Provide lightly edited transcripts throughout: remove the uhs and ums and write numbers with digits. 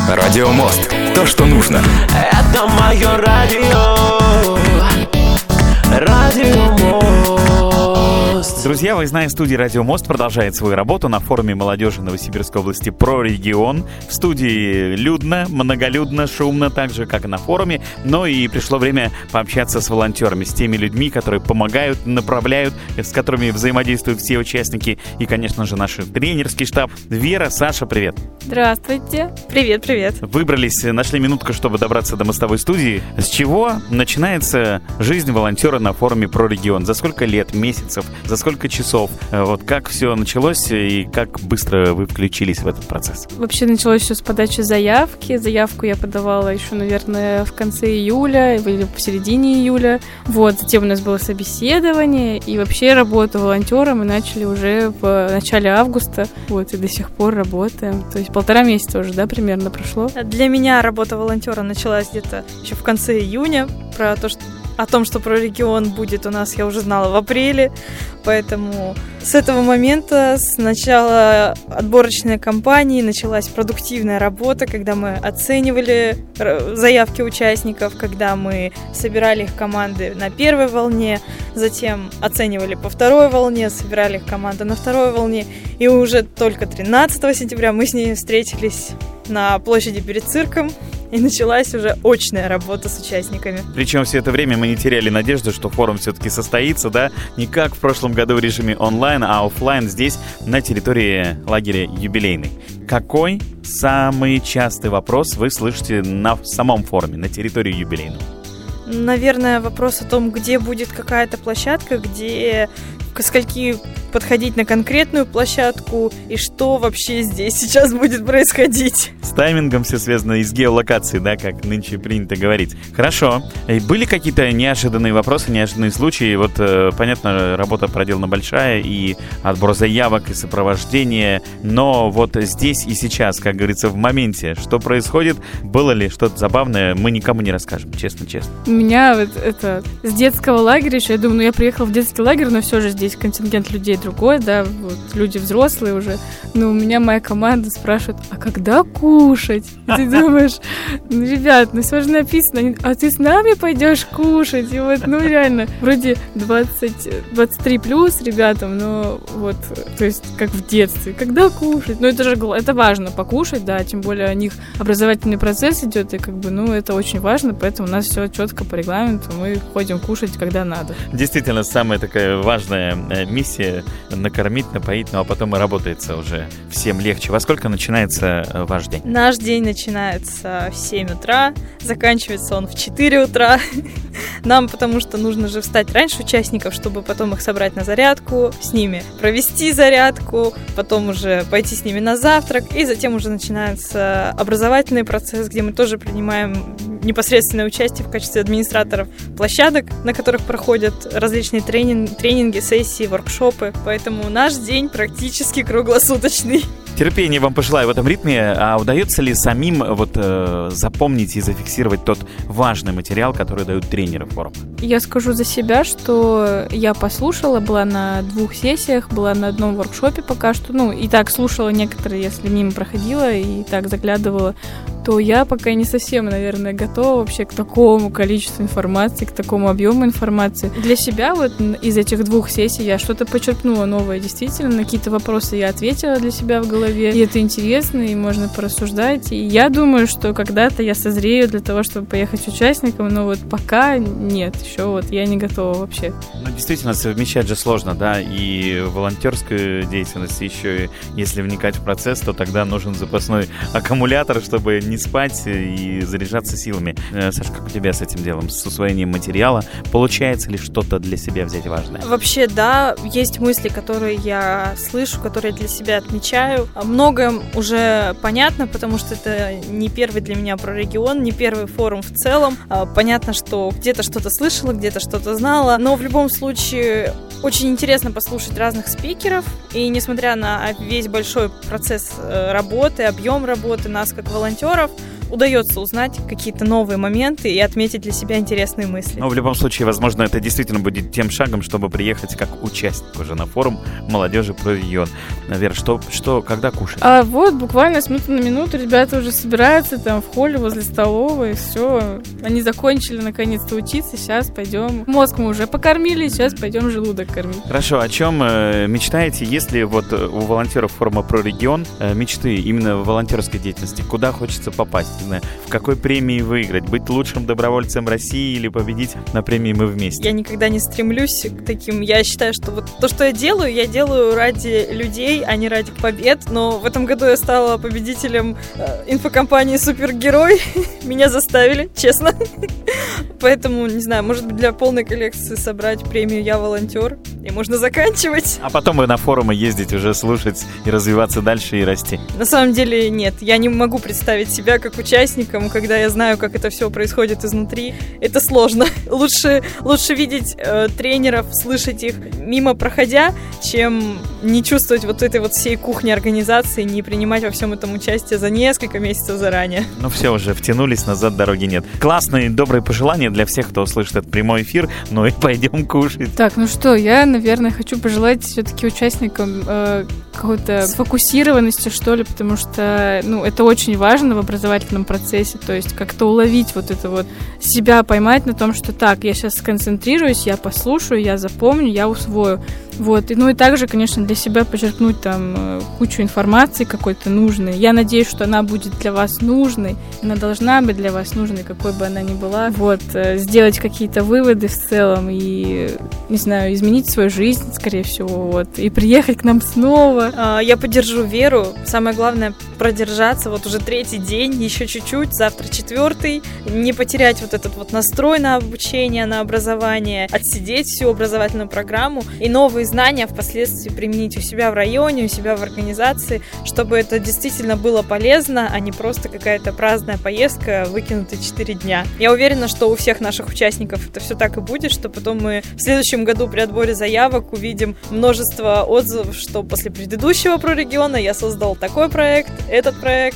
Радио Мост. То, что нужно. Это мое радио. Радио Мост. Друзья, выездная студия «Радио Мост» продолжает свою работу на форуме молодежи Новосибирской области «Про регион». В студии людно, многолюдно, шумно, так же, как и на форуме. Но и пришло время пообщаться с волонтерами, с теми людьми, которые помогают, направляют, с которыми взаимодействуют все участники. И, конечно же, наш тренерский штаб. Вера, Саша, привет. Здравствуйте. Привет. Выбрались, нашли минутку, чтобы добраться до мостовой студии. С чего начинается жизнь волонтера на форуме «Про регион»? За сколько лет, месяцев, за сколько часов? Вот как все началось и как быстро вы включились в этот процесс? Вообще началось все с подачи заявки. Заявку я подавала еще, наверное, в конце июля или в середине июля. Вот, затем у нас было собеседование, и вообще работу волонтером мы начали уже в начале августа. Вот, и до сих пор работаем. То есть 1,5 месяца уже, да, примерно прошло. Для меня работа волонтера началась где-то еще в конце июня. О том, что про регион будет у нас, я уже знала в апреле, поэтому с этого момента, с начала отборочной кампании, началась продуктивная работа, когда мы оценивали заявки участников, когда мы собирали их команды на первой волне, затем оценивали по второй волне, собирали их команды на второй волне, и уже только 13 сентября мы с ней встретились на площади перед цирком, и началась уже очная работа с участниками. Причем все это время мы не теряли надежду, что форум все-таки состоится, да? Не как в прошлом году в режиме онлайн, а офлайн здесь, на территории лагеря «Юбилейный». Какой самый частый вопрос вы слышите на самом форуме, на территории «Юбилейного»? Наверное, вопрос о том, где будет какая-то площадка, где к скольки подходить на конкретную площадку и что вообще здесь сейчас будет происходить. С таймингом все связано и с геолокацией, да, как нынче принято говорить. Хорошо. Были какие-то неожиданные вопросы, неожиданные случаи? Вот, понятно, работа проделана большая, и отбор заявок, и сопровождение, но вот здесь и сейчас, как говорится, в моменте, что происходит, было ли что-то забавное, мы никому не расскажем, честно. У меня вот это с детского лагеря еще, я думаю, я приехала в детский лагерь, но все же здесь контингент людей другой, да, вот люди взрослые уже, но у меня моя команда спрашивает, а когда кушать? И ты думаешь, ну, ребят, ну все же написано, а ты с нами пойдешь кушать? И вот, ну реально, вроде 23 плюс ребятам, но вот, то есть как в детстве, когда кушать? Ну это же, это важно, покушать, да, тем более у них образовательный процесс идет, и как бы, ну это очень важно, поэтому у нас все четко по регламенту, мы ходим кушать, когда надо. Действительно, самая такая важная миссия — накормить, напоить, ну а потом и работается уже всем легче. Во сколько начинается ваш день? Наш день начинается в 7 утра, заканчивается он в 4 утра. Нам потому что нужно же встать раньше участников, чтобы потом их собрать на зарядку, с ними провести зарядку, потом уже пойти с ними на завтрак, и затем уже начинается образовательный процесс, где мы тоже принимаем непосредственное участие в качестве администраторов площадок, на которых проходят различные тренинги, сессии, воркшопы. Поэтому наш день практически круглосуточный. Терпения вам пожелаю в этом ритме. А удается ли самим запомнить и зафиксировать тот важный материал, который дают тренеры форума? Я скажу за себя, что я послушала, была на 2 сессиях, была на одном воркшопе пока что, ну, и так слушала некоторые, если мимо проходила, и так заглядывала, то я пока не совсем, наверное, готова вообще к такому количеству информации, к такому объему информации. Для себя вот из этих 2 сессий я что-то почерпнула новое, действительно, на какие-то вопросы я ответила для себя в голове, и это интересно, и можно порассуждать, и я думаю, что когда-то я созрею для того, чтобы поехать участником, но вот пока нет, еще вот я не готова вообще. Ну, действительно, совмещать же сложно, да, и волонтерскую деятельность, еще и если вникать в процесс, то тогда нужен запасной аккумулятор, чтобы не спать и заряжаться силами. Саша, как у тебя с этим делом, с усвоением материала? Получается ли что-то для себя взять важное? Вообще, да, есть мысли, которые я слышу, которые для себя отмечаю. Многое уже понятно, потому что это не первый для меня про регион, не первый форум в целом. Понятно, что где-то что-то слышала, где-то что-то знала, но в любом случае очень интересно послушать разных спикеров, и несмотря на весь большой процесс работы, объем работы нас как волонтеров, удается узнать какие-то новые моменты и отметить для себя интересные мысли. Но в любом случае, возможно, это действительно будет тем шагом, чтобы приехать как участник уже на форум молодежи про регион. Вера, когда кушать? А вот буквально с минуты на минуту ребята уже собираются там в холле возле столовой, все. Они закончили наконец-то учиться, сейчас пойдем. Мозг мы уже покормили, сейчас пойдем желудок кормить. Хорошо, о чем мечтаете, если вот у волонтеров форума про регион мечты именно в волонтерской деятельности? Куда хочется попасть? Не знаю, в какой премии выиграть? Быть лучшим добровольцем России или победить на премии «Мы вместе»? Я никогда не стремлюсь к таким. Я считаю, что вот то, что я делаю ради людей, а не ради побед. Но в этом году я стала победителем инфокомпании «Супергерой». Меня заставили, честно. Поэтому, не знаю, может быть, для полной коллекции собрать премию «Я волонтер», и можно заканчивать. А потом вы на форумы ездить уже, слушать и развиваться дальше и расти. На самом деле нет, я не могу представить себя как участником, когда я знаю, как это все происходит изнутри. Это сложно. Лучше видеть тренеров, слышать их мимо проходя, чем не чувствовать вот этой вот всей кухни организации, не принимать во всем этом участие за несколько месяцев заранее. Ну все, уже втянулись, назад дороги нет. Классные, добрые пожелания для всех, кто слышит этот прямой эфир. Ну и пойдем кушать. Так, ну что, я, наверное, хочу пожелать все-таки участникам какой-то сфокусированности, что ли, потому что, это очень важно в образовательном процессе, то есть как-то уловить вот это вот, себя поймать на том, что так, я сейчас сконцентрируюсь, я послушаю, я запомню, я усвою. Вот, и также, конечно, для себя подчеркнуть там кучу информации какой-то нужной. Я надеюсь, что она будет для вас нужной, она должна быть для вас нужной, какой бы она ни была. Вот, сделать какие-то выводы в целом и, не знаю, изменить свою жизнь, скорее всего, вот, и приехать к нам снова. Я поддержу Веру. Самое главное продержаться. Вот уже 3-й день, еще чуть-чуть, завтра 4-й. Не потерять вот этот вот настрой на обучение, на образование, отсидеть всю образовательную программу и новые знания впоследствии применить у себя в районе, у себя в организации, чтобы это действительно было полезно, а не просто какая-то праздная поездка, выкинутая 4 дня. Я уверена, что у всех наших участников это все так и будет, что потом мы в следующем году при отборе заявок увидим множество отзывов, что после предыдущего прорегиона я создал такой проект, этот проект,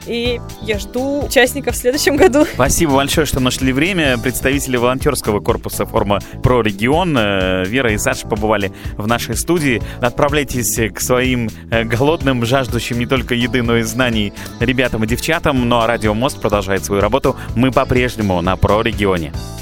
и я жду участников в следующем году. Спасибо большое, что нашли время. Представители волонтерского корпуса форума про регион Вера и Саша побывали в нашей студии. Отправляйтесь к своим голодным, жаждущим не только еды, но и знаний ребятам и девчатам. Ну а Радио Мост продолжает свою работу. Мы по-прежнему на про регионе.